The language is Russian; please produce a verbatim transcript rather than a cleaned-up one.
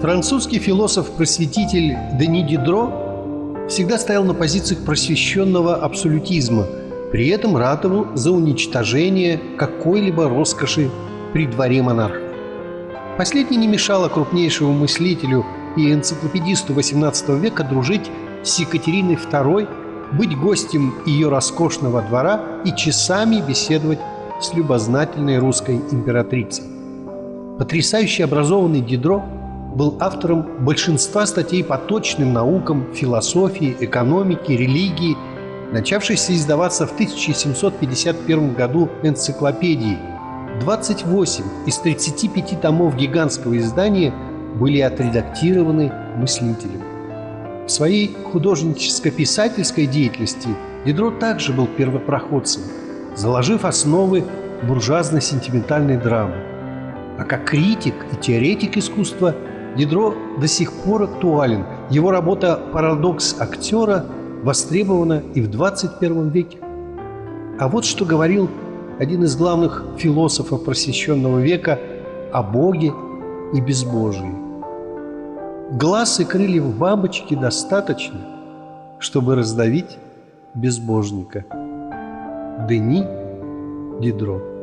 Французский философ-просветитель Дени Дидро всегда стоял на позициях просвещенного абсолютизма, при этом ратовал за уничтожение какой-либо роскоши при дворе монарха. Последний не мешало крупнейшему мыслителю и энциклопедисту восемнадцатого века дружить с Екатериной второй, быть гостем ее роскошного двора и часами беседовать с любознательной русской императрицей. Потрясающе образованный Дидро был автором большинства статей по точным наукам, философии, экономике, религии, начавшейся издаваться в тысяча семьсот пятьдесят первом году энциклопедии. двадцать восемь из тридцати пяти томов гигантского издания были отредактированы мыслителем. В своей художническо-писательской деятельности Дидро также был первопроходцем, заложив основы буржуазно-сентиментальной драмы. А как критик и теоретик искусства Дидро до сих пор актуален. Его работа «Парадокс актера» востребована и в двадцать первом веке. А вот что говорил один из главных философов просвещенного века о Боге и безбожии. Глаз и крыльев бабочки достаточно, чтобы раздавить безбожника. Дени Дидро.